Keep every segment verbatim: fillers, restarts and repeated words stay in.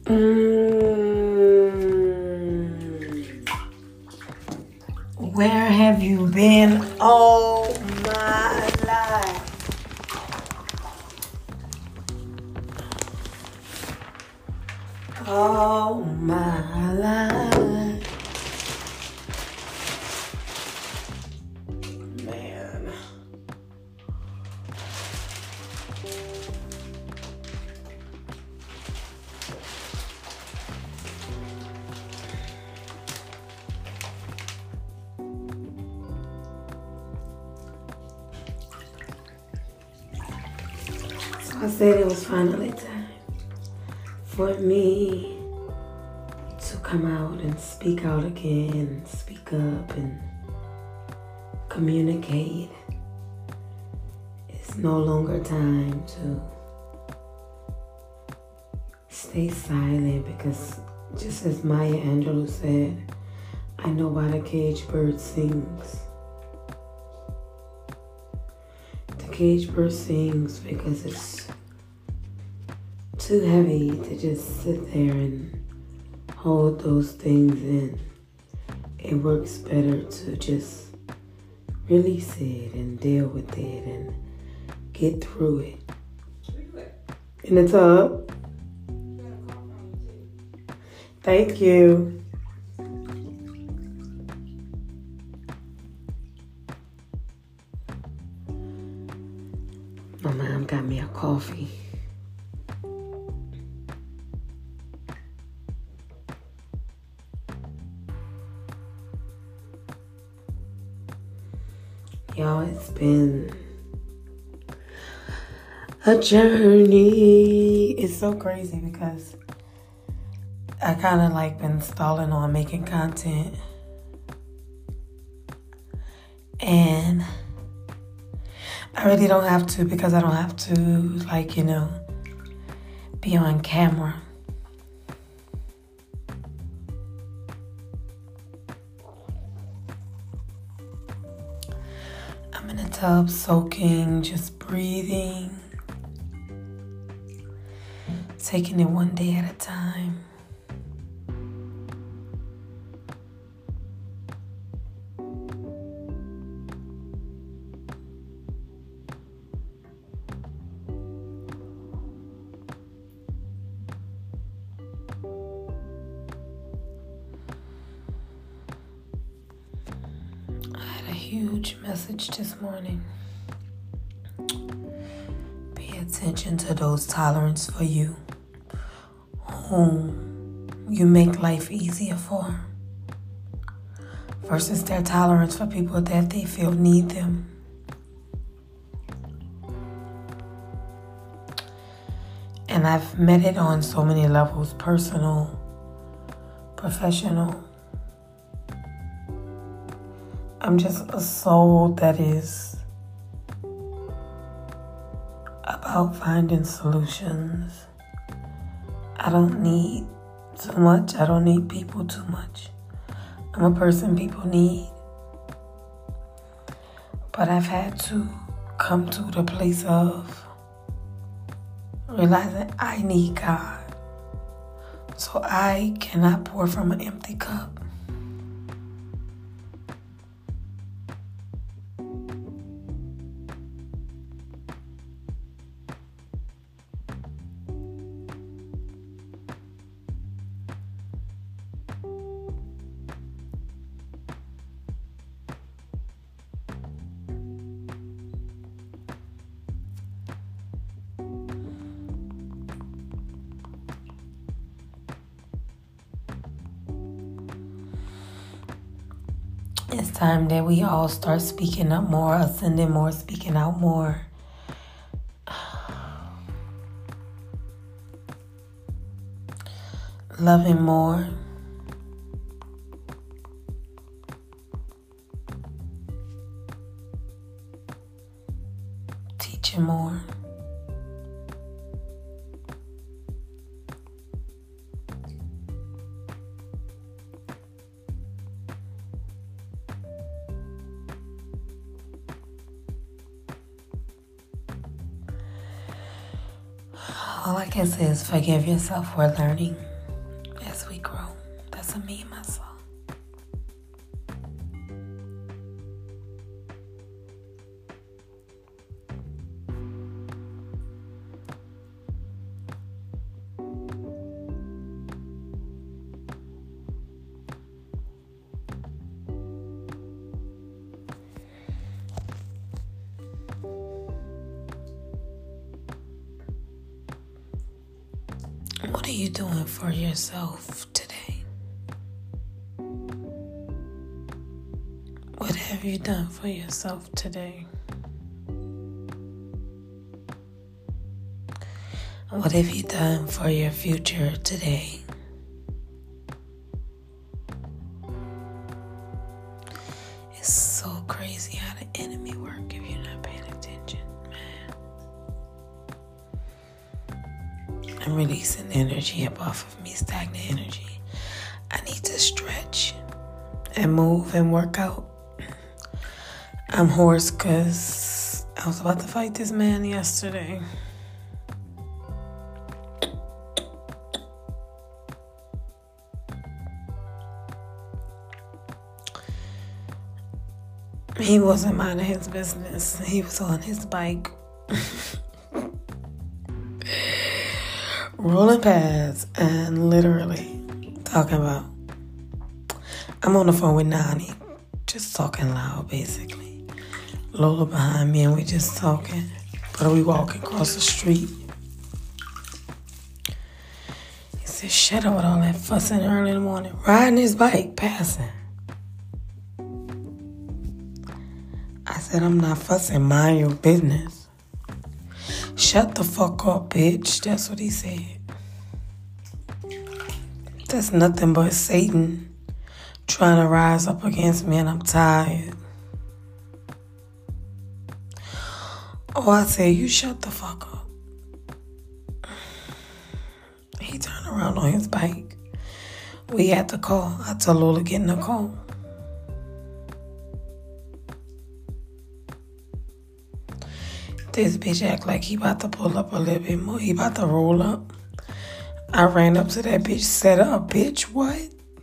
Mm. Where have you been all my life? All my life. Man. So I said it was finally time for me to come out and speak out again, speak up and communicate. It's no longer time to stay silent because just as Maya Angelou said, I know why the caged bird sings. The caged bird sings because it's too heavy to just sit there and hold those things in. It works better to just release it and deal with it and get through it. In the tub. Thank you. My mom got me a coffee. Y'all, it's been a journey. It's so crazy because I kind of like been stalling on making content. And I really don't have to because I don't have to, like, you know, be on camera. I'm in a tub soaking, just breathing, taking it one day at a time. Huge message this morning. Pay attention to those tolerance for you, whom you make life easier for, versus their tolerance for people that they feel need them. And I've met it on so many levels: personal, professional. I'm just a soul that is about finding solutions. I don't need too much. I don't need people too much. I'm a person people need. But I've had to come to the place of realizing I need God. So I cannot pour from an empty cup. It's time that we all start speaking up more, ascending more, speaking out more. Loving more. Teaching more. All I can say is forgive yourself for learning. What are you doing for yourself today? What have you done for yourself today? What have you done for your future today? It's so crazy how the enemy works if you're not paying attention, man. I'm releasing energy up off of me, stagnant energy. I need to stretch and move and work out. I'm hoarse because I was about to fight this man yesterday. He wasn't minding his business. He was on his bike. Rolling past and literally talking about, I'm on the phone with Nani, just talking loud basically. Lola behind me and we just talking. But we walking across the street. He said, shut up with all that fussing early in the morning. Riding his bike, passing. I said, I'm not fussing, mind your business. Shut the fuck up, bitch. That's what he said. That's nothing but Satan trying to rise up against me, and I'm tired. Oh, I said, you shut the fuck up. He turned around on his bike. We had to call. I told Lola, get in the car. This bitch act like he about to pull up a little bit more. He about to roll up. I ran up to that bitch, set up, bitch, what?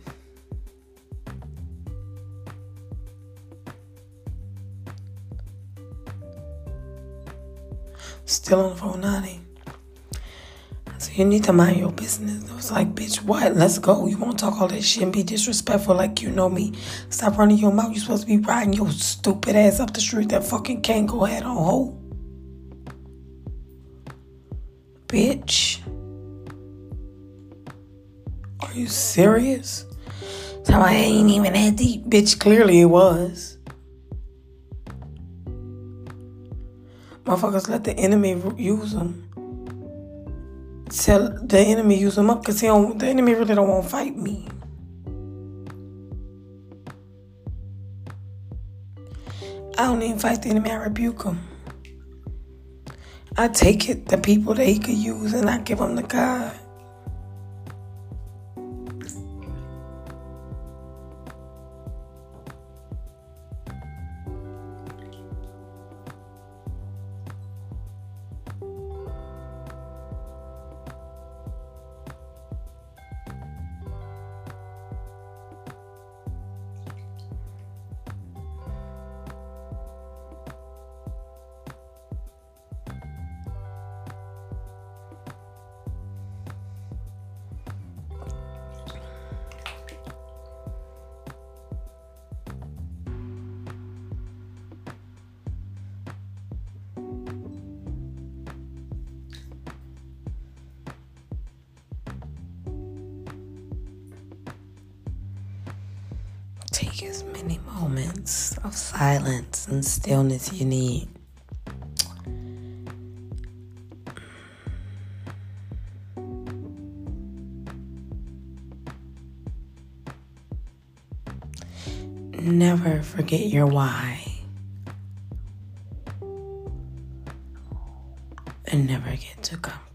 Still on the phone, Nani. I said, you need to mind your business. I was like, bitch, what? Let's go. You won't talk all that shit and be disrespectful like you know me. Stop running your mouth. You supposed to be riding your stupid ass up the street that fucking can't go head on hold. Bitch. Are you serious? So I ain't even that deep. Bitch, clearly it was. Motherfuckers let the enemy use them. Tell the enemy use them up because he don't, the enemy really don't want to fight me. I don't even fight the enemy. I rebuke him. I take it, the people that he could use, and I give them to God. Take as many moments of silence and stillness you need. Never forget your why. And never get too comfortable.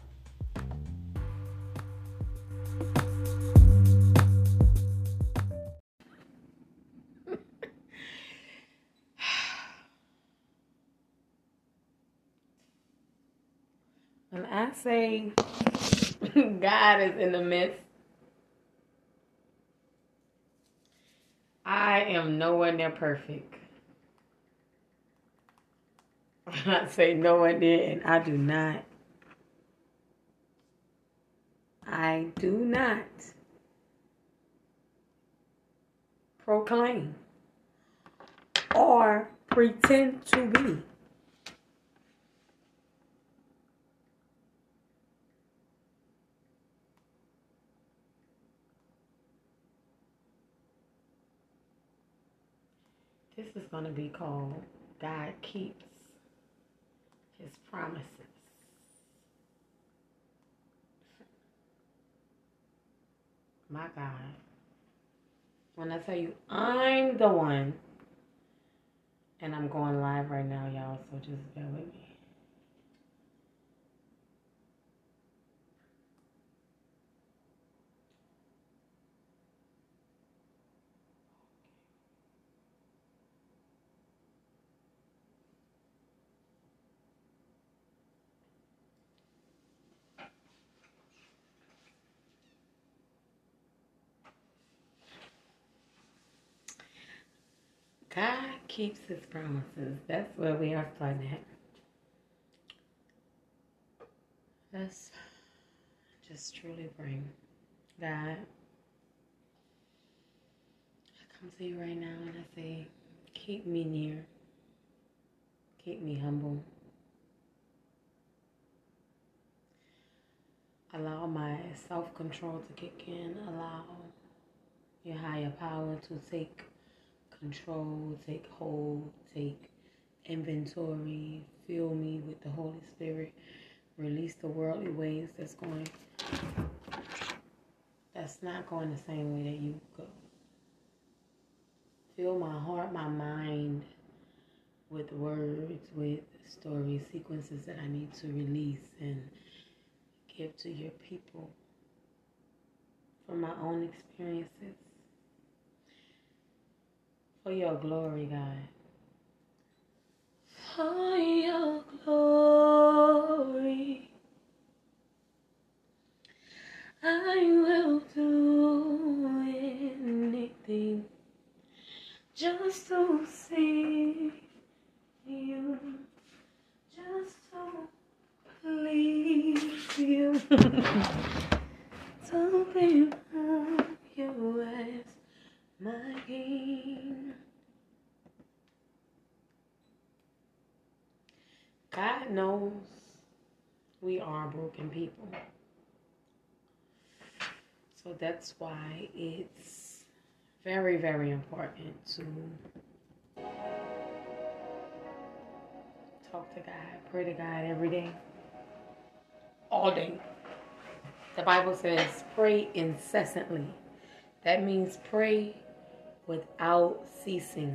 When I say God is in the midst, I am nowhere near perfect. When I say nowhere near, and I do not, I do not proclaim or pretend to be. is going to be called God Keeps His Promises. My God. When I tell you I'm the one, and I'm going live right now, y'all, so just bear with me. God keeps His promises. That's where we are starting at. Let's just truly bring God. I come to you right now and I say, keep me near. Keep me humble. Allow my self-control to kick in. Allow your higher power to take control, take hold, take inventory. Fill me with the Holy Spirit. Release the worldly ways that's going, that's not going the same way that you go. Fill my heart, my mind with words, with stories, sequences that I need to release and give to your people from my own experiences. For your glory, God. For your glory, I will do anything just to see you, just to please you, to behold you as my King. God knows we are broken people. So that's why it's very, very important to talk to God, pray to God every day, all day. The Bible says pray incessantly. That means pray without ceasing.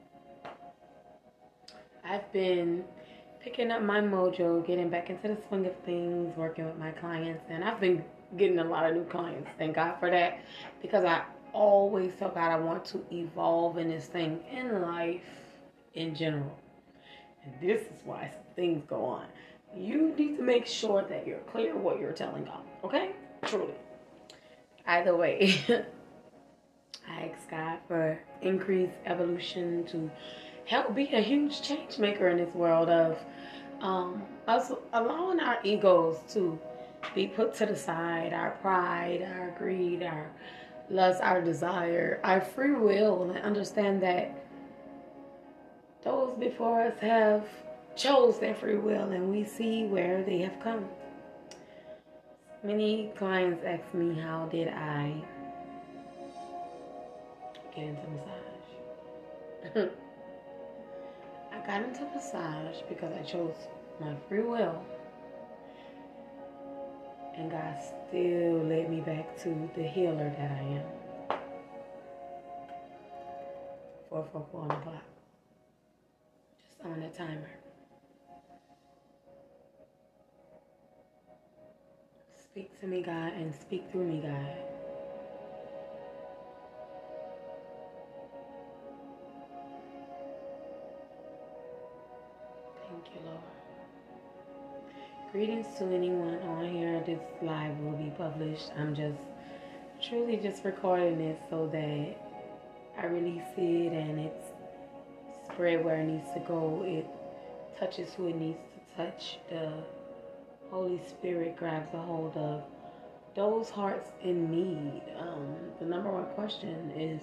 I've been picking up my mojo, getting back into the swing of things, working with my clients, and I've been getting a lot of new clients. Thank God for that, because I always tell God I want to evolve in this thing, in life in general. And this is why some things go on. You need to make sure that you're clear what you're telling God, okay? Truly. Either way, I ask God for increased evolution to help be a huge change maker in this world of um, us allowing our egos to be put to the side, our pride, our greed, our lust, our desire, our free will, and understand that those before us have chose their free will, and we see where they have come. Many clients ask me, how did I get into massage? I got into massage because I chose my free will, and God still led me back to the healer that I am. four four four on the clock. Just on the timer. Speak to me, God, and speak through me, God. Thank you, Lord. Greetings to anyone on here. This live will be published. I'm just truly just recording this so that I release it and it's spread where it needs to go. It touches who it needs to touch. The Holy Spirit grabs a hold of those hearts in need. Um, the number one question is,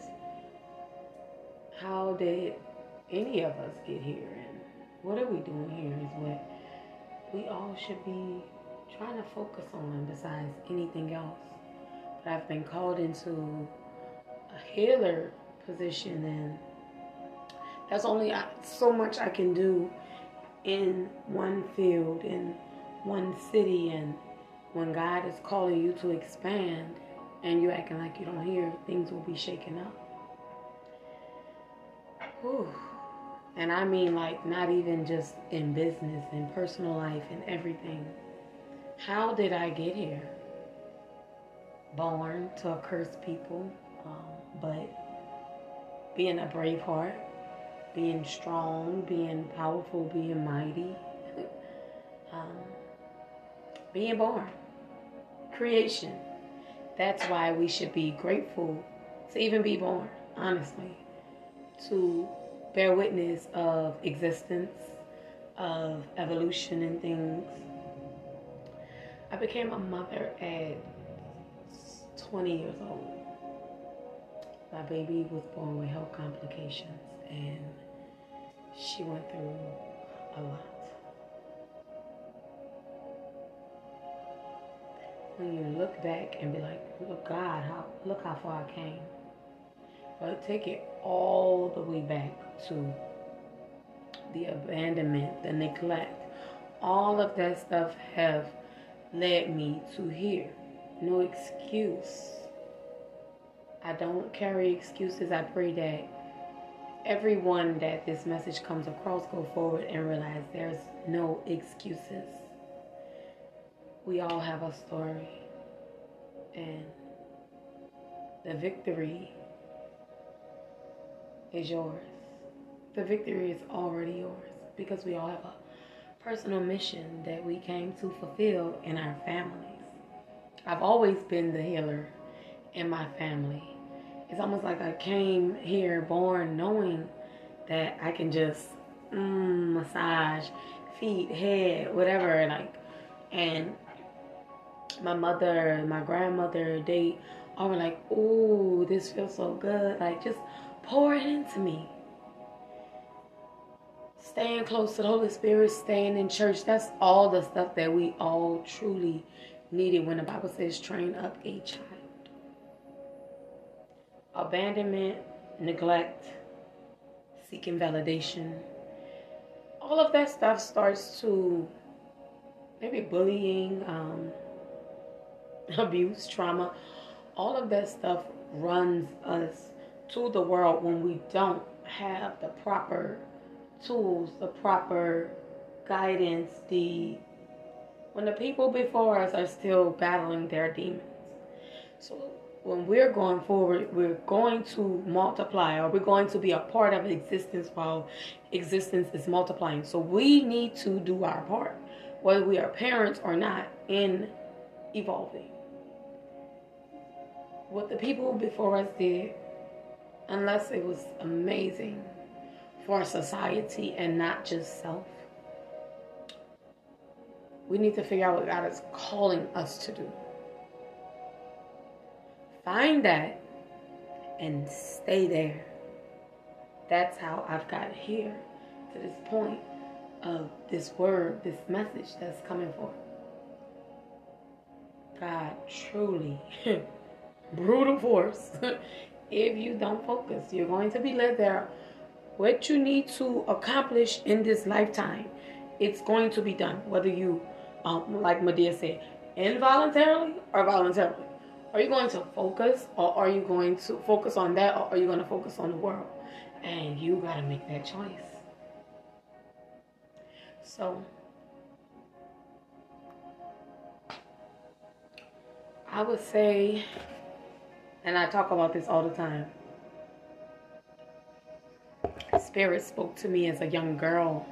how did any of us get here? And what are we doing here is what we all should be trying to focus on besides anything else. But I've been called into a healer position, and There's only so much I can do in one field, in one city, and when God is calling you to expand and you acting like you don't hear, things will be shaken up. Whew. And I mean, like, not even just in business, in personal life, and everything. How did I get here? Born to a cursed people, um, but being a brave heart, being strong, being powerful, being mighty, um, being born, creation. That's why we should be grateful to even be born, honestly, to bear witness of existence, of evolution and things. I became a mother at twenty years old. My baby was born with health complications, and she went through a lot. When you look back and be like, look, God, how, look how far I came. But take it all the way back to the abandonment, the neglect. All of that stuff have led me to here. No excuse. I don't carry excuses. I pray that everyone that this message comes across go forward and realize there's no excuses. We all have a story, and the victory is yours. The victory is already yours because we all have a personal mission that we came to fulfill in our families. I've always been the healer in my family. It's almost like I came here born knowing that I can just mm, massage feet, head, whatever, like, and my mother, my grandmother, they all were like, "Ooh, this feels so good. Like, just pour it into me." Staying close to the Holy Spirit, staying in church, that's all the stuff that we all truly needed when the Bible says train up a child. Abandonment, neglect, seeking validation, all of that stuff starts to, maybe bullying, um, abuse, trauma, all of that stuff runs us to the world when we don't have the proper tools, the proper guidance, the when the people before us are still battling their demons. So when we're going forward, we're going to multiply, or we're going to be a part of existence while existence is multiplying. So we need to do our part, whether we are parents or not, in evolving. What the people before us did, unless it was amazing for society and not just self, we need to figure out what God is calling us to do. Find that and stay there. That's how I've got here to this point of this word, this message that's coming forth. God truly, brutal force. If you don't focus, you're going to be led there. What you need to accomplish in this lifetime, it's going to be done. Whether you, um, like Medea said, involuntarily or voluntarily. Are you going to focus, or are you going to focus on that, or are you going to focus on the world? And you got to make that choice. So, I would say, and I talk about this all the time, Spirit spoke to me as a young girl.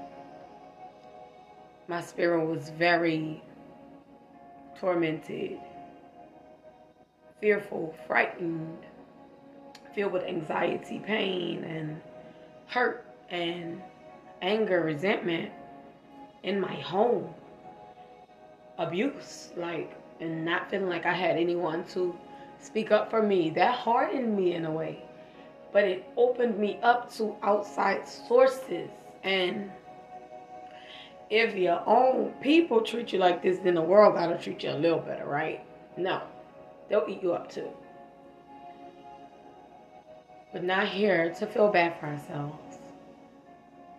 My spirit was very tormented, fearful, frightened, filled with anxiety, pain, and hurt, and anger, resentment in my home, abuse, like, and not feeling like I had anyone to speak up for me. That hardened me in a way, but it opened me up to outside sources. And if your own people treat you like this, then the world gotta treat you a little better, right? No, they'll eat you up too. But not here to feel bad for ourselves.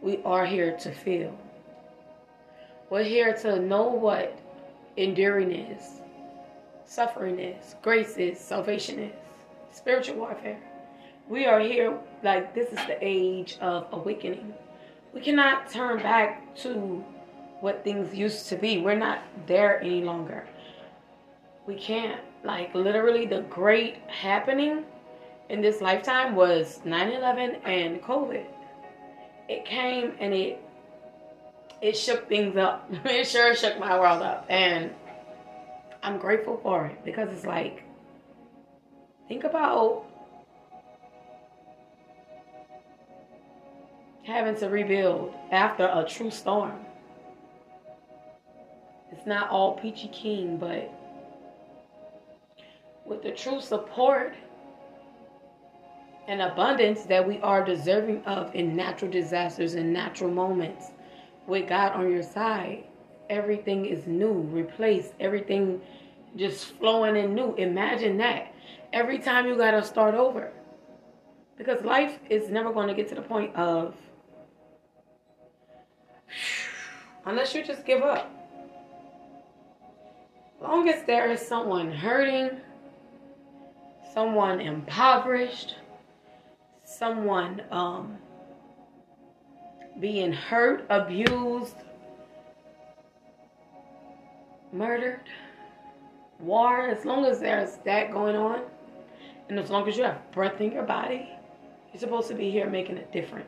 we are here to feel. We're here to know what enduring is, suffering is, grace is, salvation is, spiritual warfare. We are here, like, this is the age of awakening. We cannot turn back to what things used to be. We're not there any longer. We can't. Like, literally, the great happening in this lifetime was nine eleven and COVID. It came and it it shook things up. It sure shook my world up. And I'm grateful for it, because it's like, think about having to rebuild after a true storm. It's not all peachy keen, but with the true support and abundance that we are deserving of in natural disasters and natural moments, with God on your side, everything is new, replaced, everything just flowing in new. Imagine that. Every time you gotta start over. Because life is never going to get to the point of, unless you just give up. Long as there is someone hurting, someone impoverished, someone um, being hurt, abused, murdered, war, as long as there's that going on, and as long as you have breath in your body, you're supposed to be here making a difference.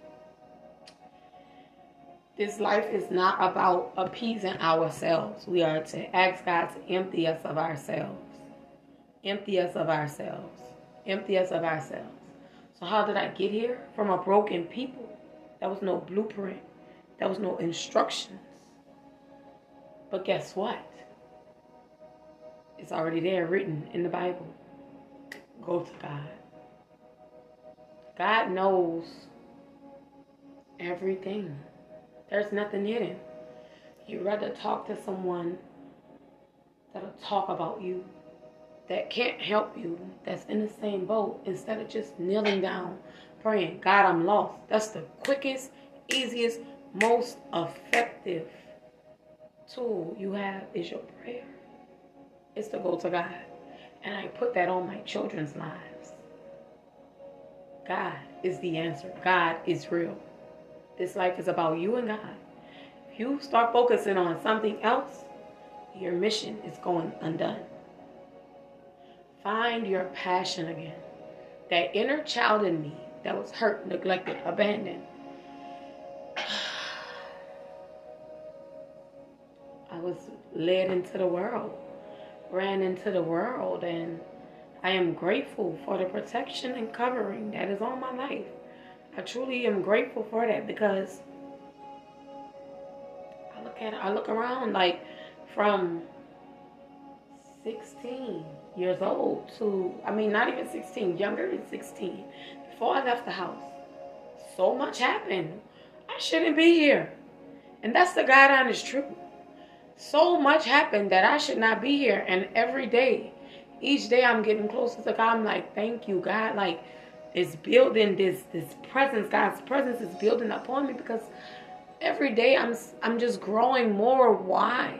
This life is not about appeasing ourselves. We are to ask God to empty us of ourselves. Empty us of ourselves. Empty us of ourselves. So how did I get here? From a broken people. There was no blueprint. There was no instructions. But guess what? It's already there, written in the Bible. Go to God. God knows everything. There's nothing hidden. You'd rather talk to someone that'll talk about you, that can't help you, that's in the same boat, instead of just kneeling down, praying, God, I'm lost. That's the quickest, easiest, most effective tool you have is your prayer. It's to go to God. And I put that on my children's lives. God is the answer. God is real. This life is about you and God. If you start focusing on something else, your mission is going undone. Find your passion again. That inner child in me that was hurt, neglected, abandoned. I was led into the world, ran into the world, and I am grateful for the protection and covering that is on my life. I truly am grateful for that, because I look at it, I look around, like, from sixteen years old to, I mean, not even sixteen, younger than sixteen, before I left the house. So much happened. I shouldn't be here. And that's the God honest truth. So much happened that I should not be here. And every day, each day I'm getting closer to God. I'm like, thank you, God. Like, it's building this this presence. God's presence is building upon me, because every day I'm I'm just growing more wise.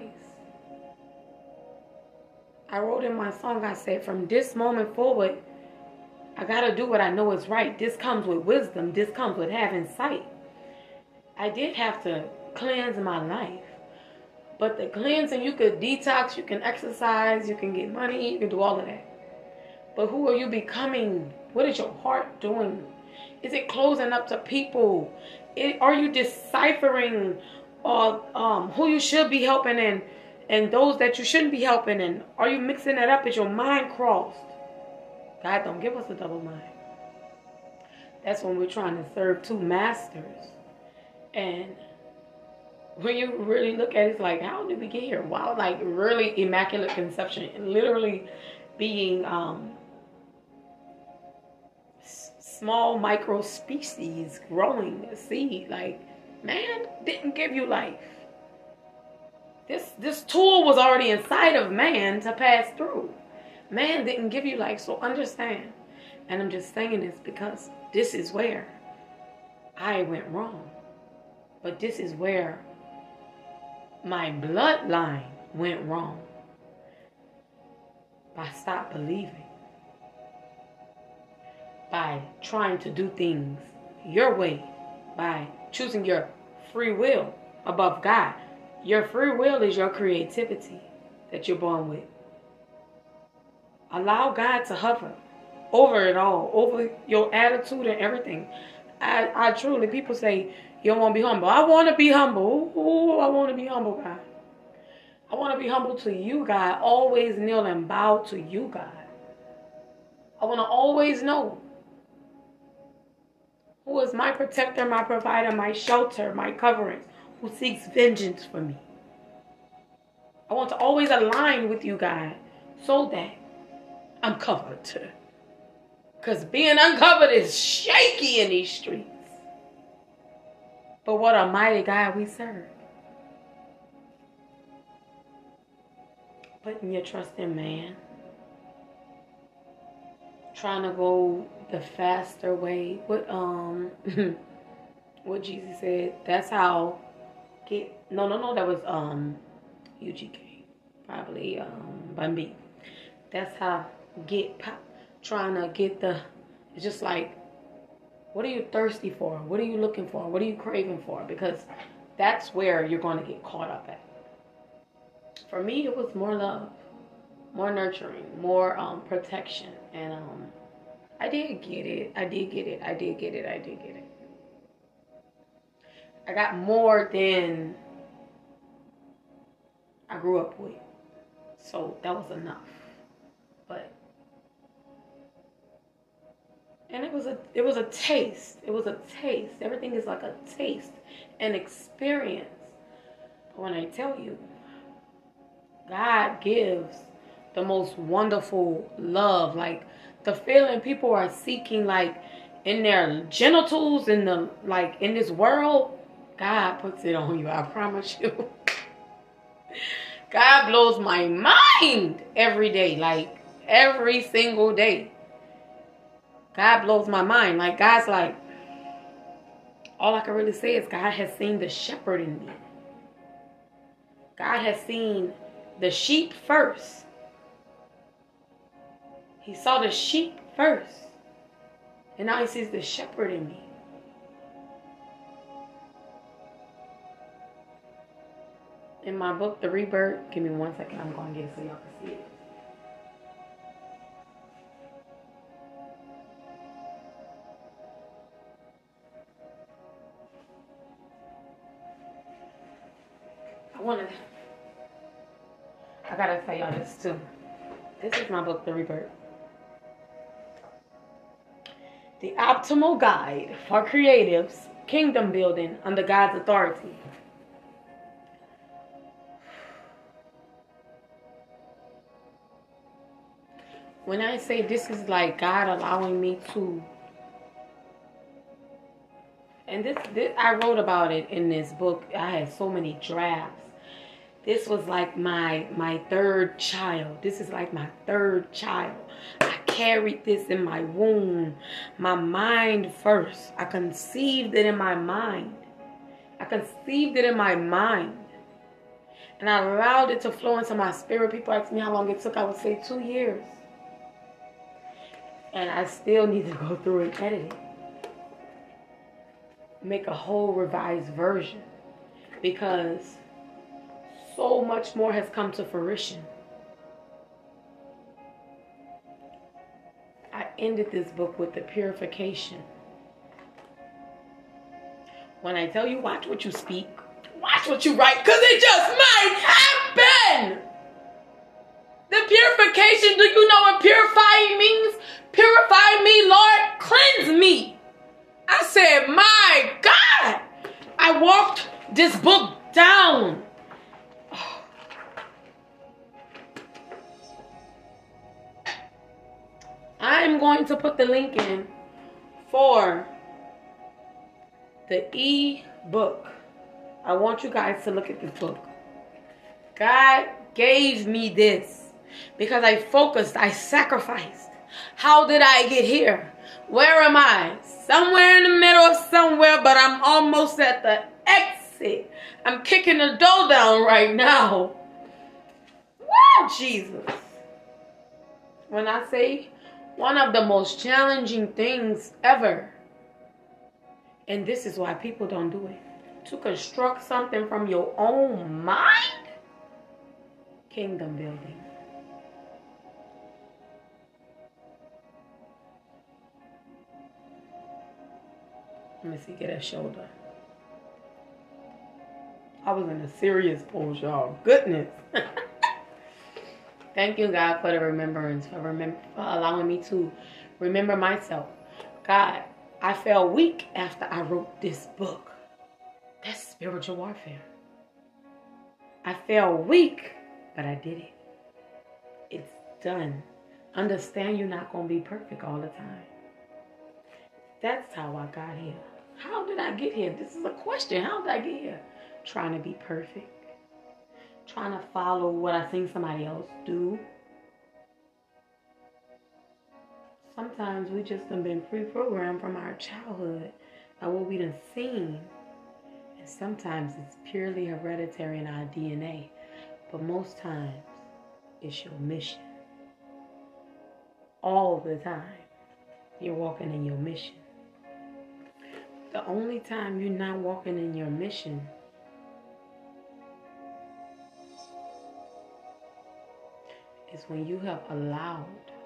I wrote in my song, I said, from this moment forward, I got to do what I know is right. This comes with wisdom. This comes with having sight. I did have to cleanse my life. But the cleansing, you could detox, you can exercise, you can get money, you can do all of that. But who are you becoming? What is your heart doing? Is it closing up to people? It, are you deciphering uh, um, who you should be helping and, and those that you shouldn't be helping? And are you mixing that up? Is your mind crossed? God don't give us a double mind. That's when we're trying to serve two masters. And when you really look at it, it's like, how did we get here? Wow, like really immaculate conception. Literally being um, s- small micro species growing a seed. Like, man didn't give you life. This, this tool was already inside of man to pass through. Man didn't give you life, so understand. And I'm just saying this because this is where I went wrong. But this is where my bloodline went wrong. By stop believing. By trying to do things your way. By choosing your free will above God. Your free will is your creativity that you're born with. Allow God to hover over it all, over your attitude and everything. I, I truly, people say, you don't want to be humble. I want to be humble. Ooh, I want to be humble, God. I want to be humble to you, God. Always kneel and bow to you, God. I want to always know who is my protector, my provider, my shelter, my covering, who seeks vengeance for me. I want to always align with you, God, so that I'm covered. Because being uncovered is shaky in these streets. But what a mighty God we serve. Putting your trust in man. Trying to go the faster way. What um what Jesus said. That's how get no no no that was um U G K. Probably um Bun B. That's how get pop trying to get the, it's just like, what are you thirsty for? What are you looking for? What are you craving for? Because that's where you're going to get caught up at. For me, it was more love, more nurturing, more um, protection. And um, I did get it. I did get it. I did get it. I did get it. I got more than I grew up with. So that was enough. But and it was a it was a taste. It was a taste. Everything is like a taste, an experience. But when I tell you, God gives the most wonderful love, like the feeling people are seeking, like in their genitals, in the like in this world, God puts it on you. I promise you. God blows my mind every day, like every single day. God blows my mind. Like God's like, all I can really say is God has seen the shepherd in me. God has seen the sheep first. He saw the sheep first. And now he sees the shepherd in me. In my book, The Rebirth, give me one second. I'm going to get it so y'all can see it. I want to, I got to tell y'all this too. This is my book, The Rebirth. The optimal guide for creatives, kingdom building under God's authority. When I say this is like God allowing me to, and this, this I wrote about it in this book. I had so many drafts. This was like my my third child. This is like my third child. I carried this in my womb. My mind first. I conceived it in my mind. I conceived it in my mind. And I allowed it to flow into my spirit. People ask me how long it took. I would say two years. And I still need to go through and edit it. Make a whole revised version. Because so much more has come to fruition. I ended this book with the purification. When I tell you, watch what you speak. Watch what you write. Because it just might happen. The purification, do you know what purifying means? Purify me, Lord. Cleanse me. I said, my God. I walked this book down. I'm going to put the link in for the e-book. I want you guys to look at this book. God gave me this because I focused, I sacrificed. How did I get here? Where am I? Somewhere in the middle of somewhere, but I'm almost at the exit. I'm kicking the door down right now. Woo, Jesus. When I say one of the most challenging things ever, and this is why people don't do it, to construct something from your own mind, kingdom building. Let me see, get that shoulder. I was in a serious pose, y'all. Goodness. Thank you, God, for the remembrance, for, remem- for allowing me to remember myself. God, I felt weak after I wrote this book. That's spiritual warfare. I felt weak, but I did it. It's done. Understand you're not going to be perfect all the time. That's how I got here. How did I get here? This is a question. How did I get here? Trying to be perfect. Trying to follow what I think somebody else do. Sometimes we just have been pre-programmed from our childhood by what we done seen. And sometimes it's purely hereditary in our D N A. But most times, it's your mission. All the time, you're walking in your mission. The only time you're not walking in your mission is when you have allowed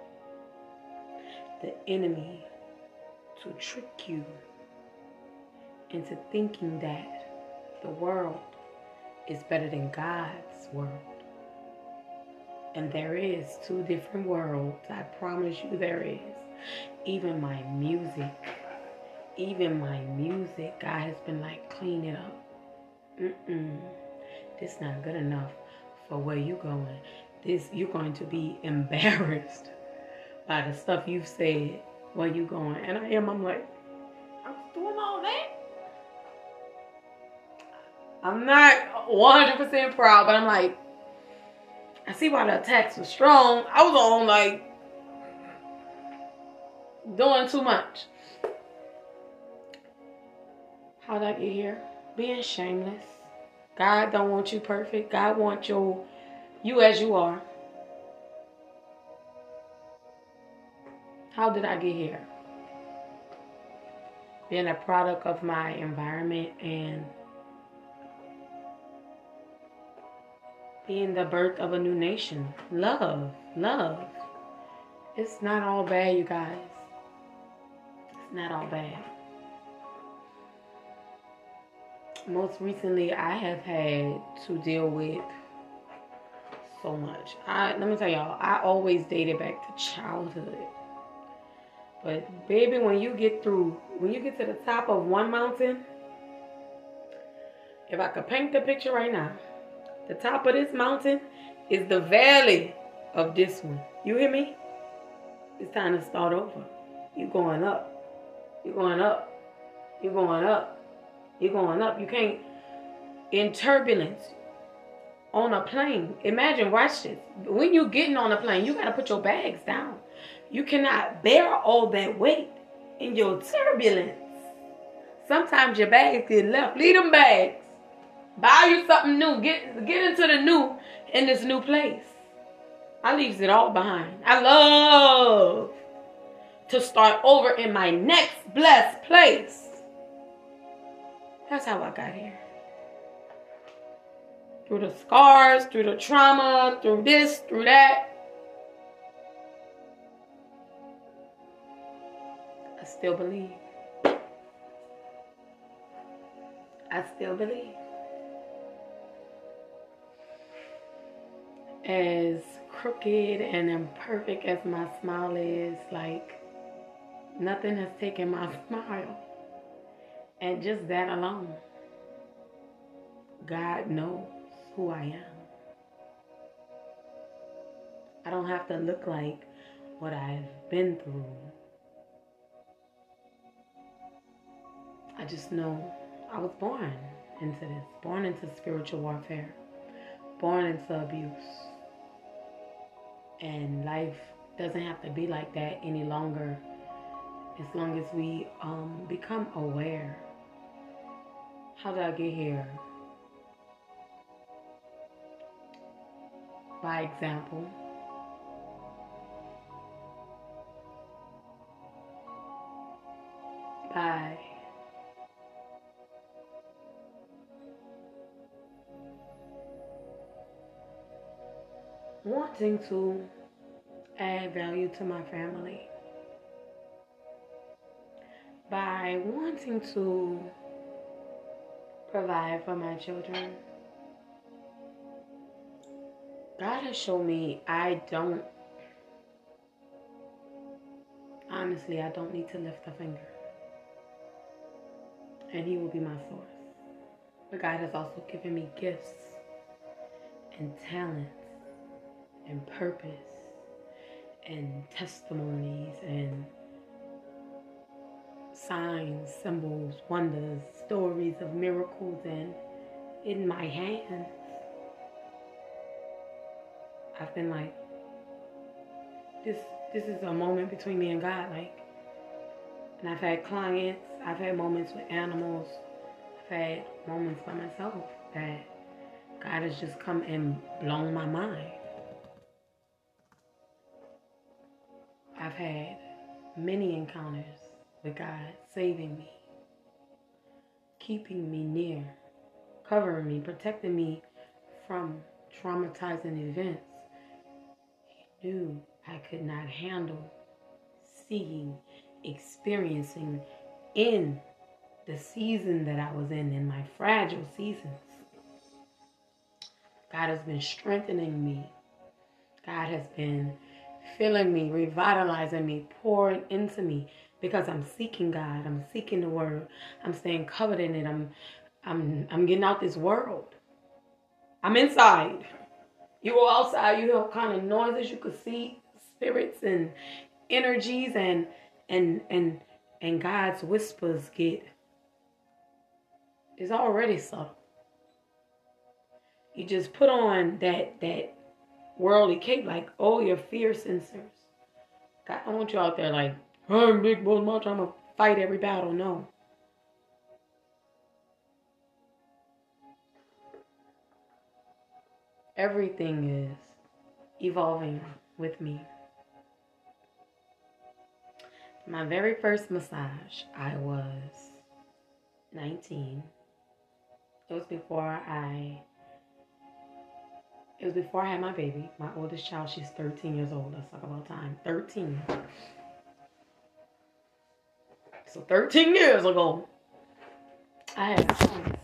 the enemy to trick you into thinking that the world is better than God's world. And there is two different worlds. I promise you there is. Even my music. Even my music. God has been like, clean it up. Mm-mm. This not good enough for where you going. This, you're going to be embarrassed by the stuff you've said where you going. And I am, I'm like, I was doing all that. I'm not one hundred percent proud, but I'm like, I see why the attacks were strong. I was on like doing too much. How did I get here? Being shameless. God don't want you perfect. God wants your you as you are. How did I get here? Being a product of my environment and being the birth of a new nation. Love. Love. It's not all bad, you guys. It's not all bad. Most recently, I have had to deal with so much. I let me tell y'all, I always dated back to childhood. But baby, when you get through, when you get to the top of one mountain, if I could paint the picture right now, the top of this mountain is the valley of this one. You hear me? It's time to start over. You're going up. You're going up. You're going up. You're going up. You can't, in turbulence, on a plane. Imagine, watch this. When you're getting on a plane, you got to put your bags down. You cannot bear all that weight in your turbulence. Sometimes your bags get left. Leave them bags. Buy you something new. Get, get into the new in this new place. I leaves it all behind. I love to start over in my next blessed place. That's how I got here. Through the scars, through the trauma, through this, through that. I still believe. I still believe. As crooked and imperfect as my smile is, like, nothing has taken my smile. And just that alone, God knows who I am. I don't have to look like what I've been through. I just know I was born into this, born into spiritual warfare, born into abuse. And life doesn't have to be like that any longer, as long as we um, become aware How did I get here? By example. By wanting to add value to my family. By wanting to provide for my children. God has shown me I don't, honestly, I don't need to lift a finger. And He will be my source. But God has also given me gifts and talents and purpose and testimonies and signs, symbols, wonders, stories of miracles, and in my hands, I've been like, this this is a moment between me and God, like, and I've had clients, I've had moments with animals, I've had moments by myself that God has just come and blown my mind. I've had many encounters with God saving me, keeping me near, covering me, protecting me from traumatizing events He knew I could not handle seeing, experiencing in the season that I was in, in my fragile seasons. God has been strengthening me. God has been filling me, revitalizing me, pouring into me because I'm seeking God. I'm seeking the Word. I'm staying covered in it. I'm, I'm, I'm getting out this world. I'm inside. You go outside, you hear all kind of noises. You could see spirits and energies, and and and and God's whispers get. It's already subtle. You just put on that that worldly cape, like, oh, your fear sensors. God, I don't want you out there like, I'm big boy, I'm trying to fight every battle. No. Everything is evolving with me. My very first massage, I was nineteen. It was before I, it was before I had my baby. My oldest child, she's thirteen years old. Let's talk about time. thirteen. So thirteen years ago, I had a choice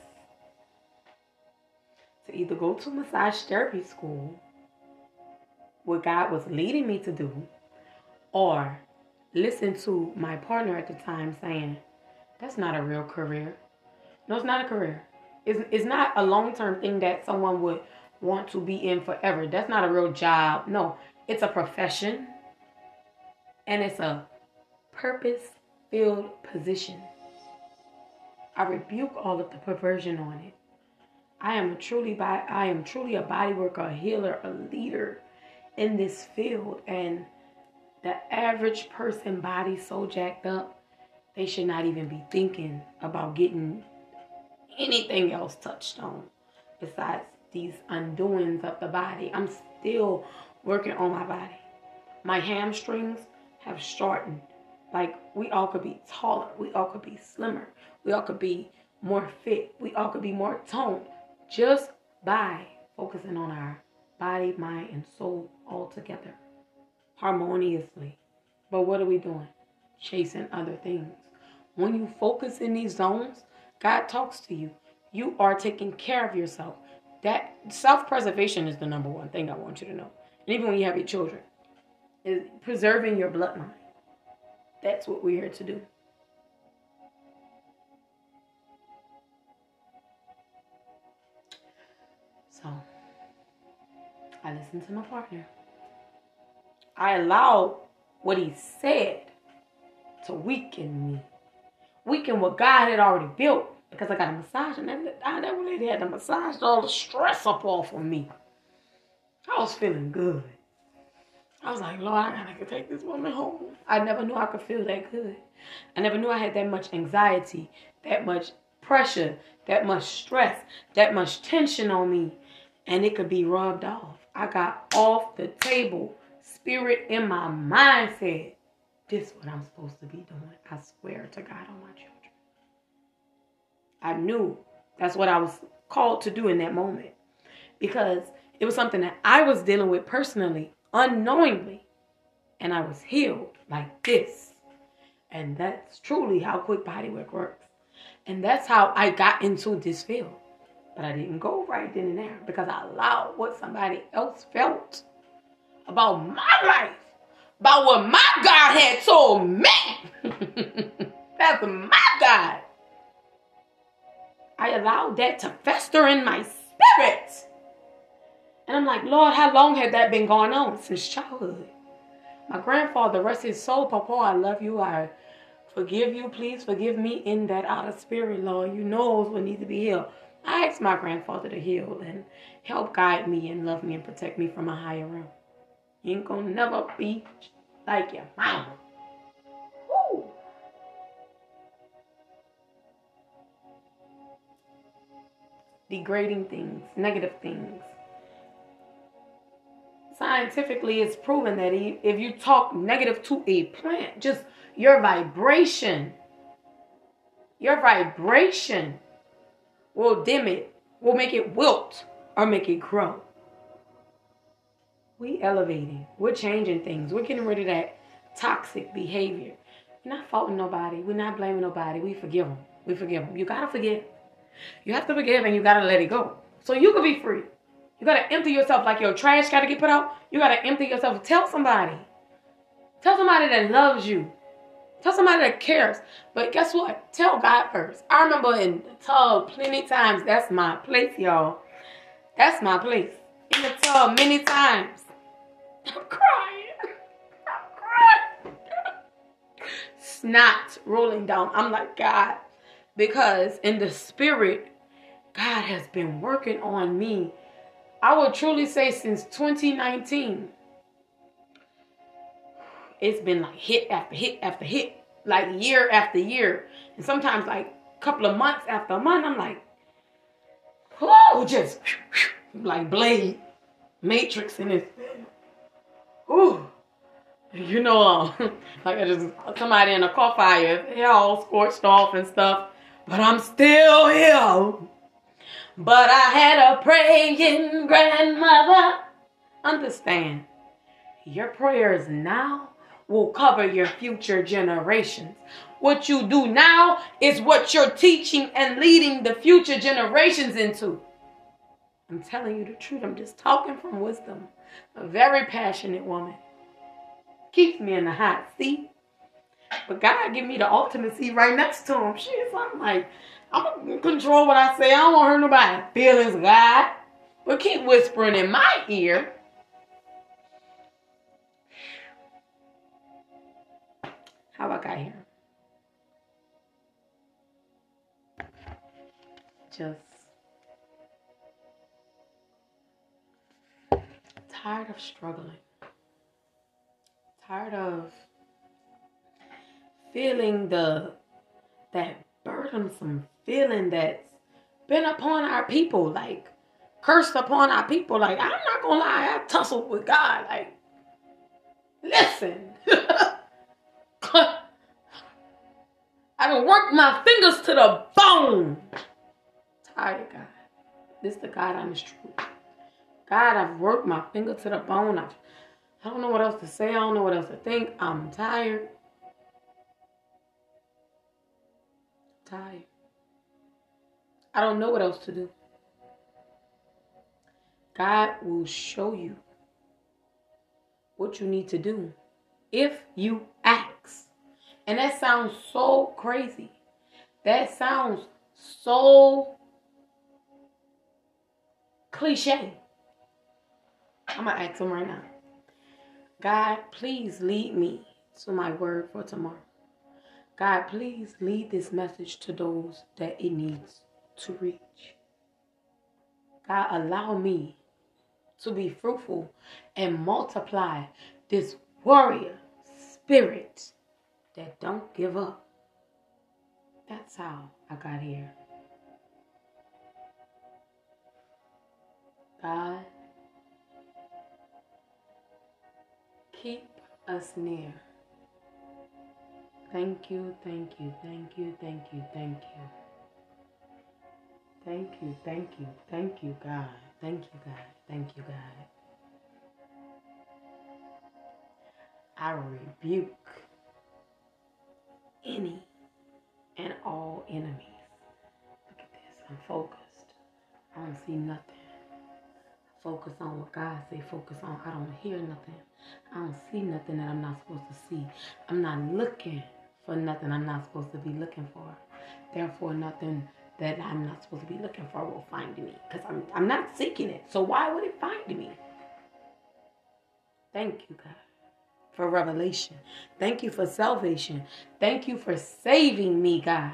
to either go to massage therapy school, what God was leading me to do, or listen to my partner at the time saying, that's not a real career. No, it's not a career. It's, it's not a long-term thing that someone would want to be in forever. That's not a real job. No, it's a profession. And it's a purpose-filled position. I rebuke all of the perversion on it. I am truly I am truly a body worker, a healer, a leader in this field. And the average person body so jacked up, they should not even be thinking about getting anything else touched on besides these undoings of the body. I'm still working on my body. My hamstrings have shortened. Like, we all could be taller. We all could be slimmer. We all could be more fit. We all could be more toned just by focusing on our body, mind, and soul all together harmoniously. But what are we doing? Chasing other things. When you focus in these zones, God talks to you. You are taking care of yourself. That self-preservation is the number one thing I want you to know. And even when you have your children, is preserving your bloodline. That's what we're here to do. So, I listened to my partner. I allowed what he said to weaken me. Weaken what God had already built. Because I got a massage, and that, that lady had to massage all the stress up off of me. I was feeling good. I was like, Lord, I gotta take this woman home. I never knew I could feel that good. I never knew I had that much anxiety, that much pressure, that much stress, that much tension on me, and it could be rubbed off. I got off the table. Spirit in my mind said, this is what I'm supposed to be doing. I swear to God on my children. I knew that's what I was called to do in that moment, because it was something that I was dealing with personally, unknowingly, and I was healed like this. And that's truly how quick bodywork works. And that's how I got into this field. But I didn't go right then and there, because I allowed what somebody else felt about my life, about what my God had told me. That's my God. I allowed that to fester in my spirit. And I'm like, Lord, how long had that been going on? Since childhood. My grandfather, rest his soul, Papa, I love you. I forgive you. Please forgive me in that outer spirit, Lord. You know what needs to be healed. I asked my grandfather to heal and help guide me and love me and protect me from a higher realm. You ain't gonna never be like your mama. Woo. Degrading things, negative things. Scientifically, it's proven that if you talk negative to a plant, just your vibration, your vibration will dim it, will make it wilt or make it grow. We elevating, we're changing things, we're getting rid of that toxic behavior. We're not faulting nobody, we're not blaming nobody, we forgive them, we forgive them. You gotta forgive. You have to forgive and you gotta let it go, so you can be free. You gotta empty yourself like your trash gotta get put out. You gotta empty yourself. Tell somebody. Tell somebody that loves you. Tell somebody that cares. But guess what? Tell God first. I remember in the tub plenty times. That's my place, y'all. That's my place. In the tub many times. I'm crying. I'm crying. Snot rolling down. I'm like, God. Because in the spirit, God has been working on me. I would truly say since twenty nineteen, it's been like hit after hit after hit, like year after year. And sometimes like a couple of months after a month, I'm like, whoa, just like Blade, Matrix in this. Ooh, you know, uh, like I just, somebody in a car fire, they all scorched off and stuff, but I'm still here. But I had a praying grandmother. Understand, your prayers now will cover your future generations. What you do now is what you're teaching and leading the future generations into. I'm telling you the truth. I'm just talking from wisdom. A very passionate woman. Keeps me in the hot seat. But God give me the ultimate seat right next to him. She's I'm like, I'm going to control what I say. I don't want to hurt nobody's feelings, God. But keep whispering in my ear. How I got here. Just tired of struggling. Tired of feeling the that burdensome feeling that's been upon our people, like cursed upon our people. Like, I'm not gonna lie, I tussled with God. Like, listen, I done worked my fingers to the bone. Tired of God. This is the God honest truth. God, I've worked my finger to the bone. I've, I don't know what else to say. I don't know what else to think. I'm tired. Tired. I don't know what else to do. God will show you what you need to do if you ask. And that sounds so crazy. That sounds so cliche. I'm going to ask him right now. God, please lead me to my word for tomorrow. God, please lead this message to those that it needs to reach. God, allow me to be fruitful and multiply this warrior spirit that don't give up. That's how I got here. God, keep us near. Thank you, thank you, thank you, thank you, thank you. Thank you, thank you, thank you, God. Thank you, God. Thank you, God. I rebuke any and all enemies. Look at this. I'm focused. I don't see nothing. Focus on what God say focus on. I don't hear nothing. I don't see nothing that I'm not supposed to see. I'm not looking for nothing I'm not supposed to be looking for. Therefore, nothing that I'm not supposed to be looking for will find me. Because I'm, I'm not seeking it. So why would it find me? Thank you, God, for revelation. Thank you for salvation. Thank you for saving me, God.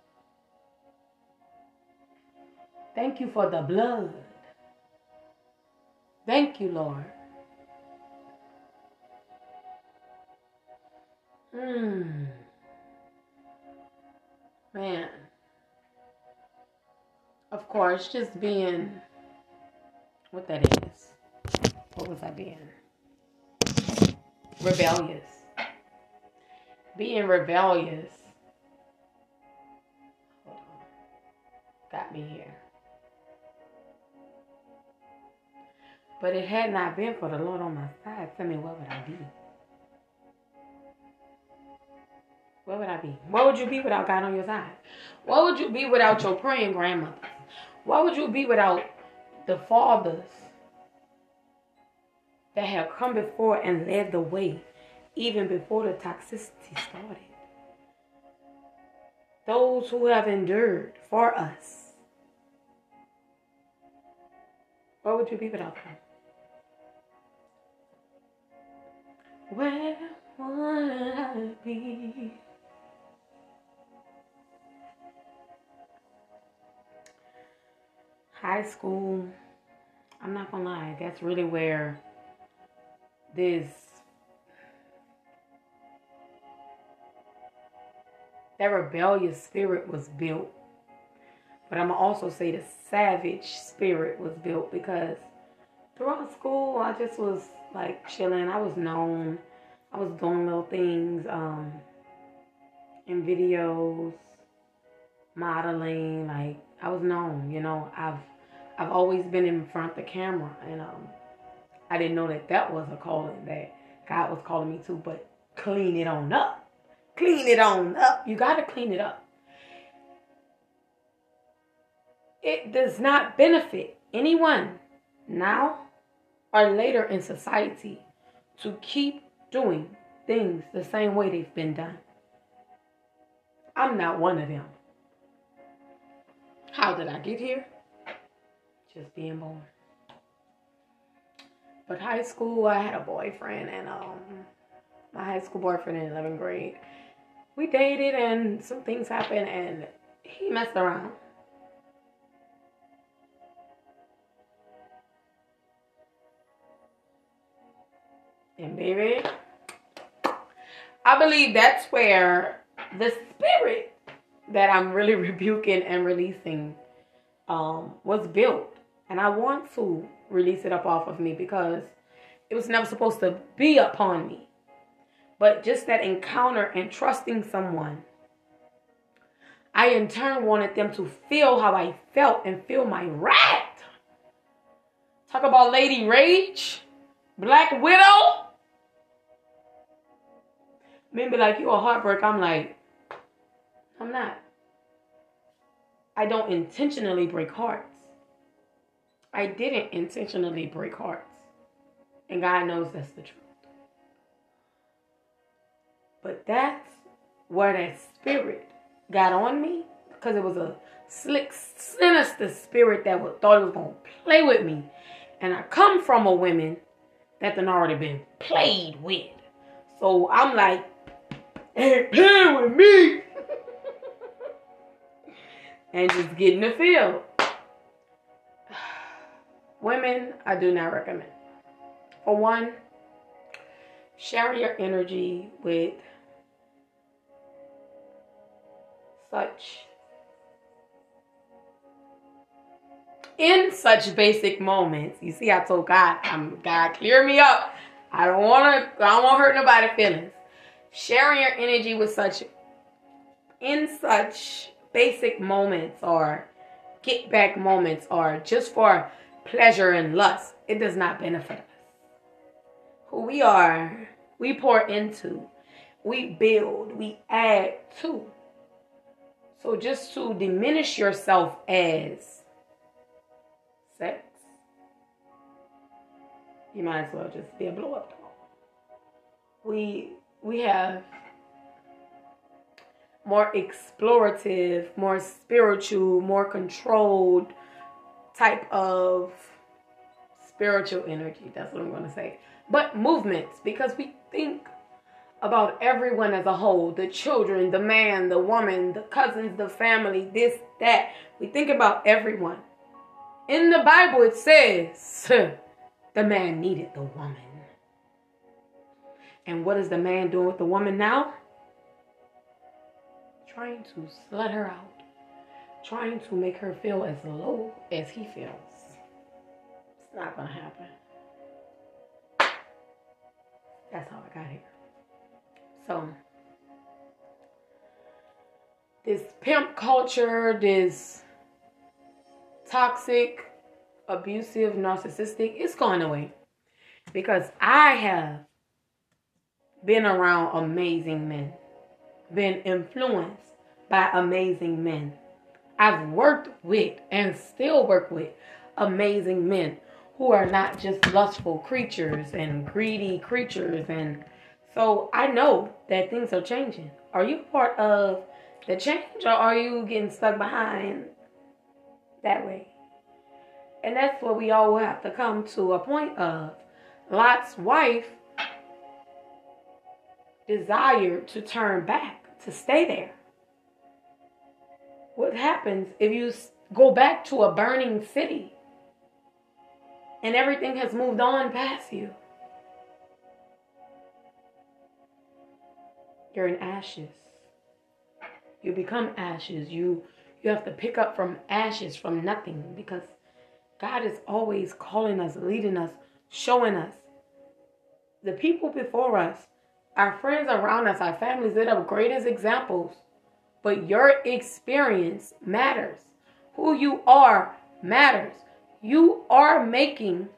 Thank you for the blood. Thank you, Lord. Hmm. Man. Of course, just being what that is. What was I being? Rebellious. Being rebellious. Hold on. Got me here. But it had not been for the Lord on my side. Tell me, what would I be? Where would I be? Where would you be without God on your side? What would you be without your praying grandmother? What would you be without the fathers that have come before and led the way even before the toxicity started? Those who have endured for us. Where would you be without them? Where would I be? High school, I'm not gonna lie, that's really where this, that rebellious spirit was built. But I'm gonna also say the savage spirit was built, because throughout school, I just was like chilling. I was known. I was doing little things um, in videos, modeling. Like, I was known, you know. I've I've always been in front of the camera, and um, I didn't know that that was a calling that God was calling me to. But clean it on up, clean it on up. You gotta clean it up. It does not benefit anyone now or later in society to keep doing things the same way they've been done. I'm not one of them. How did I get here? Just being born. But high school, I had a boyfriend, and um, my high school boyfriend in eleventh grade, we dated, and some things happened, and he messed around. And baby, I believe that's where the spirit that I'm really rebuking and releasing um, was built. And I want to release it up off of me, because it was never supposed to be upon me. But just that encounter and trusting someone, I in turn wanted them to feel how I felt and feel my wrath. Talk about Lady Rage, Black Widow. Men be like, you a heartbreak. I'm like, I'm not. I don't intentionally break hearts. I didn't intentionally break hearts. And God knows that's the truth. But that's where that spirit got on me, because it was a slick, sinister spirit that would, thought it was going to play with me. And I come from a woman that done already been played with. So I'm like, ain't playing with me. And just getting the feel. Women, I do not recommend. For one, sharing your energy with such in such basic moments. You see, I told God, I'm God, clear me up. I don't want to, I don't want to hurt nobody's feelings. Sharing your energy with such, in such basic moments or get back moments or just for pleasure and lust, it does not benefit us. Who we are, we pour into, we build, we add to. So just to diminish yourself as sex, you might as well just be a blow up doll. We we have more explorative, more spiritual, more controlled type of spiritual energy. That's what I'm going to say. But movements, because we think about everyone as a whole, the children, the man, the woman, the cousins, the family, this, that. We think about everyone. In the Bible, it says the man needed the woman. And what is the man doing with the woman now? Trying to slut her out. Trying to make her feel as low as he feels. It's not going to happen. That's how I got here. So, this pimp culture, this toxic, abusive, narcissistic, it's going away. Because I have been around amazing men. Been influenced by amazing men. I've worked with and still work with amazing men who are not just lustful creatures and greedy creatures. And so I know that things are changing. Are you part of the change, or are you getting stuck behind that way? And that's what we all have to come to a point of. Lot's wife desired to turn back, to stay there. What happens if you go back to a burning city and everything has moved on past you? You're in ashes. You become ashes. You, you have to pick up from ashes, from nothing, because God is always calling us, leading us, showing us. The people before us, our friends around us, our families, they're the greatest examples. But your experience matters. Who you are matters. You are making,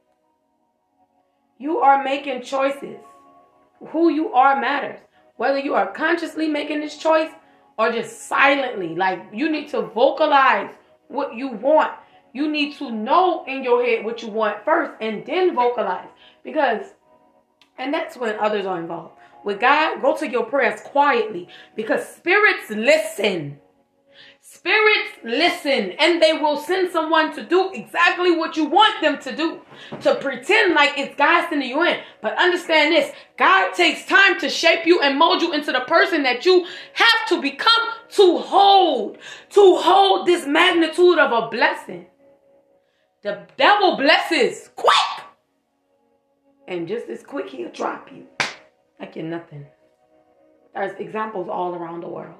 you are making choices. Who you are matters. Whether you are consciously making this choice or just silently. Like, you need to vocalize what you want. You need to know in your head what you want first and then vocalize. Because, and that's when others are involved. With God, go to your prayers quietly, because spirits listen. Spirits listen, and they will send someone to do exactly what you want them to do, to pretend like it's God sending you in. But understand this, God takes time to shape you and mold you into the person that you have to become to hold, to hold this magnitude of a blessing. The devil blesses quick, and just as quick he'll drop you. Like you're nothing. There's examples all around the world.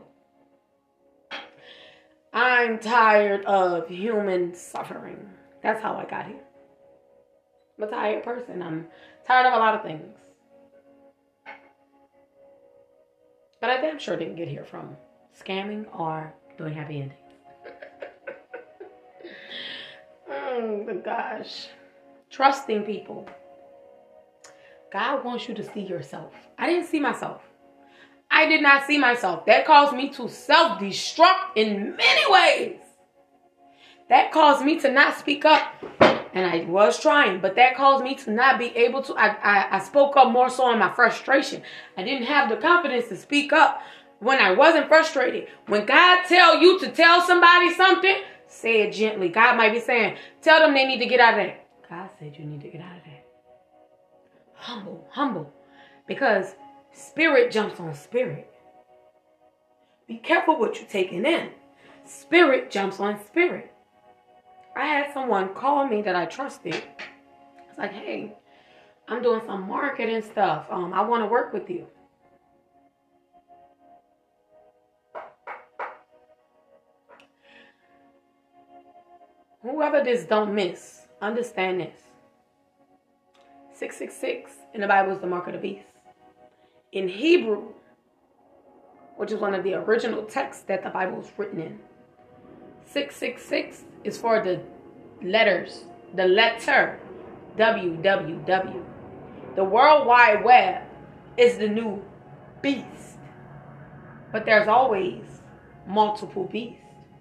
I'm tired of human suffering. That's how I got here. I'm a tired person. I'm tired of a lot of things. But I damn sure didn't get here from scamming or doing happy endings. Oh my gosh. Trusting people. God wants you to see yourself. I didn't see myself. I did not see myself. That caused me to self-destruct in many ways. That caused me to not speak up. And I was trying, but that caused me to not be able to. I, I, I spoke up more so in my frustration. I didn't have the confidence to speak up when I wasn't frustrated. When God tell you to tell somebody something, say it gently. God might be saying, tell them they need to get out of that. God said you need to get out of that. Humble, humble. Because spirit jumps on spirit. Be careful what you're taking in. Spirit jumps on spirit. I had someone call me that I trusted. It's like, hey, I'm doing some marketing stuff. Um, I want to work with you. Whoever this don't miss, understand this. six six six in the Bible is the mark of the beast. In Hebrew, which is one of the original texts that the Bible is written in, six six six is for the letters, the letter W W W. The World Wide Web is the new beast. But there's always multiple beasts.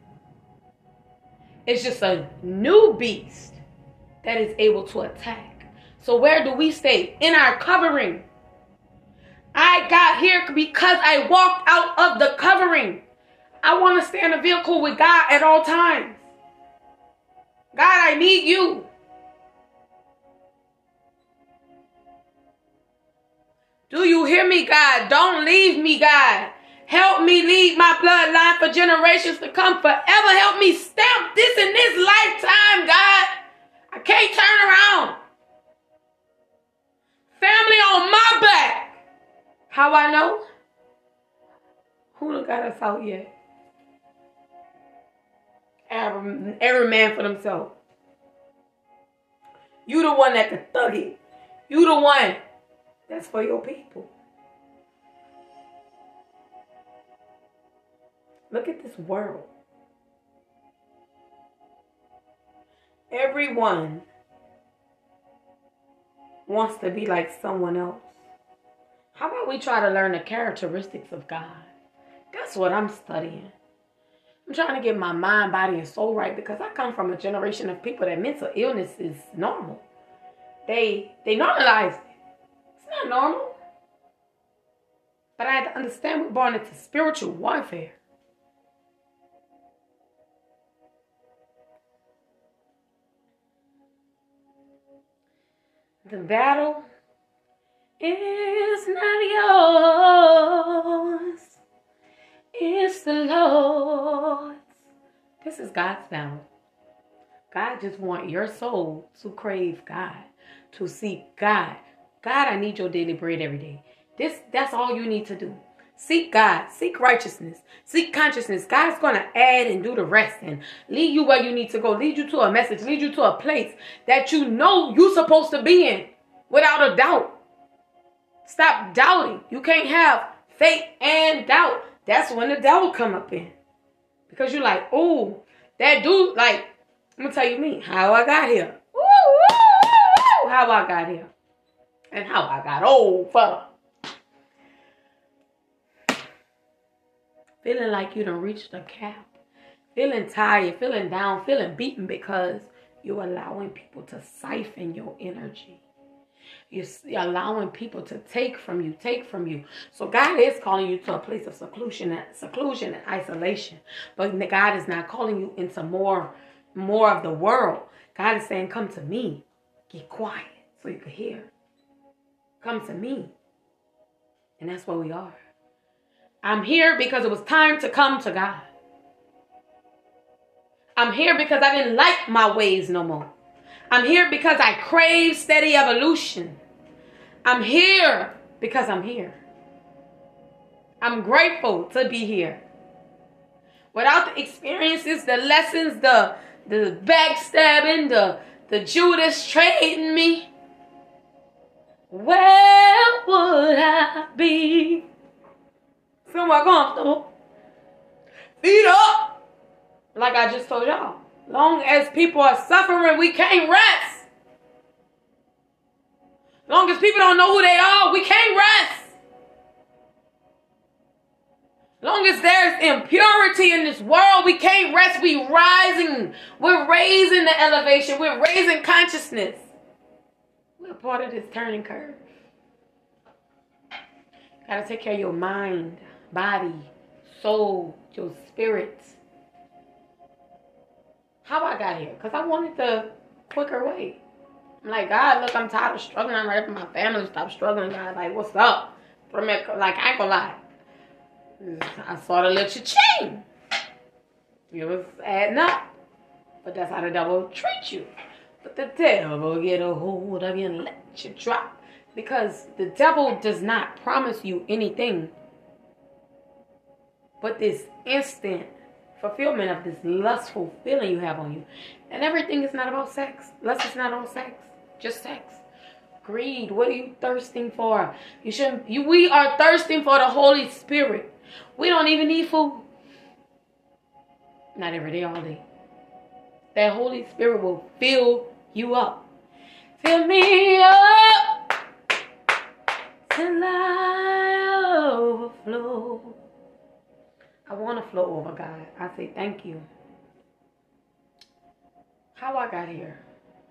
It's just a new beast that is able to attack. So where do we stay? In our covering. I got here because I walked out of the covering. I want to stay in a vehicle with God at all times. God, I need you. Do you hear me, God? Don't leave me, God. Help me lead my bloodline for generations to come. Forever help me stamp this in this lifetime, God. I can't turn around. Family on my back. How I know? Who done got us out yet? Every, every man for themselves. You the one that can thug it. You the one that's for your people. Look at this world. Everyone wants to be like someone else. How about we try to learn the characteristics of God? That's what I'm studying. I'm trying to get my mind, body, and soul right because I come from a generation of people that mental illness is normal. They they normalize it. It's not normal. But I had to understand we're born into spiritual warfare. The battle is not yours. It's the Lord's. This is God's battle. God just wants your soul to crave God, to seek God. God, I need your daily bread every day. This, that's all you need to do. Seek God. Seek righteousness. Seek consciousness. God's going to add and do the rest and lead you where you need to go. Lead you to a message. Lead you to a place that you know you're supposed to be in without a doubt. Stop doubting. You can't have faith and doubt. That's when the devil come up in. Because you're like, oh, that dude, like, I'm going to tell you me, how I got here. Ooh, ooh, ooh, ooh, how I got here. And how I got old, fella. Feeling like you done reached a cap. Feeling tired, feeling down, feeling beaten because you're allowing people to siphon your energy. You're allowing people to take from you, take from you. So God is calling you to a place of seclusion, seclusion and isolation. But God is not calling you into more, more of the world. God is saying, come to me. Get quiet so you can hear. Come to me. And that's where we are. I'm here because it was time to come to God. I'm here because I didn't like my ways no more. I'm here because I crave steady evolution. I'm here because I'm here. I'm grateful to be here. Without the experiences, the lessons, the, the backstabbing, the, the Judas trading me, where would I be? Feel more comfortable. Feet up. Like I just told y'all. Long as people are suffering, we can't rest. Long as people don't know who they are, we can't rest. Long as there's impurity in this world, we can't rest. We rising. We're raising the elevation. We're raising consciousness. We're part of this turning curve. Gotta take care of your mind, body, soul, your spirit. How I got here? Because I wanted the quicker way. I'm like, God, look, I'm tired of struggling. I'm ready for my family to stop struggling. God, like, what's up? Like, I ain't gonna lie. I saw the little cha-ching. It was adding up. But that's how the devil treats you. But the devil will get a hold of you and let you drop. Because the devil does not promise you anything but this instant fulfillment of this lustful feeling you have on you. And everything is not about sex. Lust is not about sex. Just sex. Greed. What are you thirsting for? You shouldn't. You, we are thirsting for the Holy Spirit. We don't even need food. Not every day, all day. That Holy Spirit will fill you up. Fill me up till I overflow. I want to flow over, God. I say thank you. How I got here.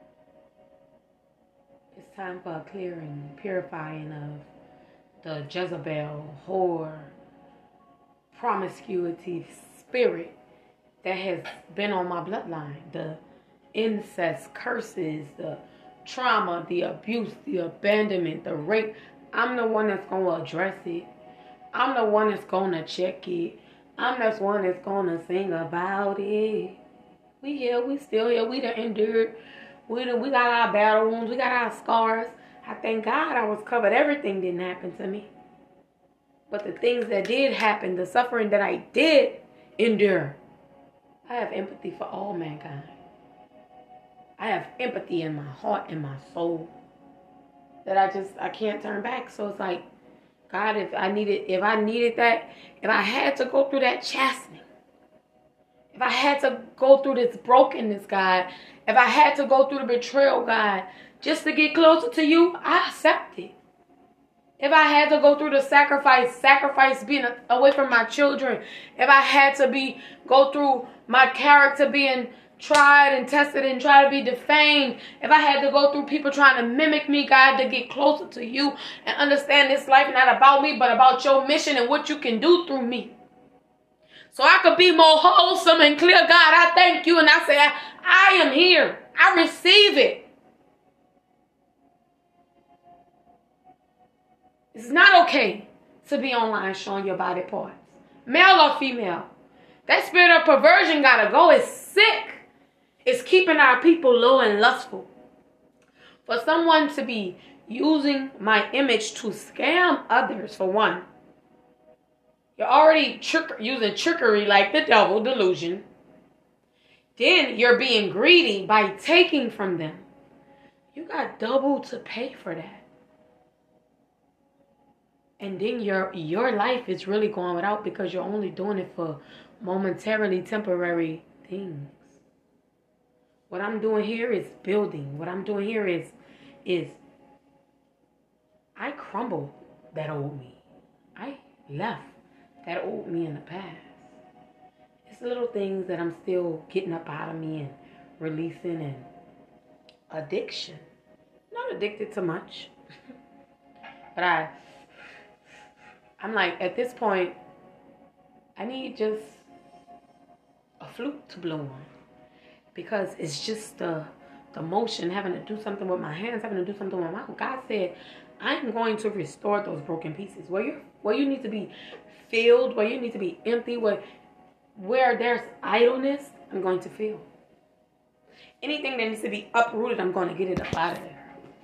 It's time for a clearing, purifying of the Jezebel, whore, promiscuity spirit that has been on my bloodline. The incest, curses, the trauma, the abuse, the abandonment, the rape. I'm the one that's going to address it. I'm the one that's going to check it. I'm the one that's going to sing about it. We here, we still here. We done endured. We, done, we got our battle wounds. We got our scars. I thank God I was covered. Everything didn't happen to me. But the things that did happen, the suffering that I did endure, I have empathy for all mankind. I have empathy in my heart and my soul that I just, I can't turn back. So it's like, God, if I needed, if I needed that, if I had to go through that chastening, if I had to go through this brokenness, God, if I had to go through the betrayal, God, just to get closer to you, I accept it. If I had to go through the sacrifice, sacrifice being away from my children, if I had to be, go through my character being tried and tested and try to be defamed, if I had to go through people trying to mimic me, God, to get closer to you and understand this life not about me, but about your mission and what you can do through me. So I could be more wholesome and clear, God, I thank you. And I say, I, I am here. I receive it. It's not okay to be online showing your body parts, male or female. That spirit of perversion gotta go. It's sick. It's keeping our people low and lustful. For someone to be using my image to scam others, for one, you're already trick- using trickery like the devil, delusion. Then you're being greedy by taking from them. You got double to pay for that. And then your your life is really going without because you're only doing it for momentarily temporary things. What I'm doing here is building. What I'm doing here is, is I crumbled that old me. I left that old me in the past. It's little things that I'm still getting up out of me and releasing, and addiction. Not addicted to much. But I... I'm like, at this point, I need just a flute to blow on. Because it's just the, the motion, having to do something with my hands, having to do something with my mouth. God said, I'm going to restore those broken pieces. Where you where you need to be filled, where you need to be empty, where, where there's idleness, I'm going to fill. Anything that needs to be uprooted, I'm going to get it up out of there.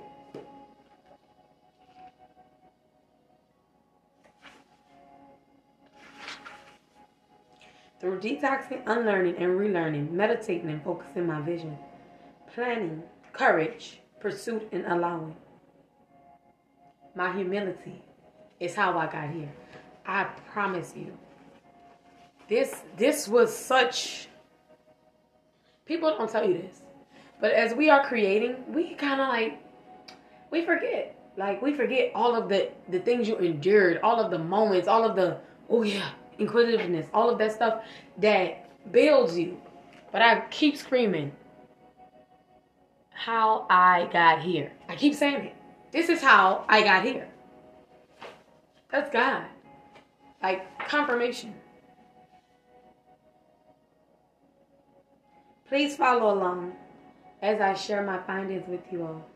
Through detoxing, unlearning, and relearning, meditating, and focusing my vision, planning, courage, pursuit, and allowing. My humility is how I got here. I promise you. This, this was such... People don't tell you this. But as we are creating, we kind of like... We forget. Like, we forget all of the, the things you endured. All of the moments. All of the... Oh, yeah. Inquisitiveness, all of that stuff that builds you. But I keep screaming how I got here. I keep saying it. This is how I got here. That's God. Like confirmation. Please follow along as I share my findings with you all.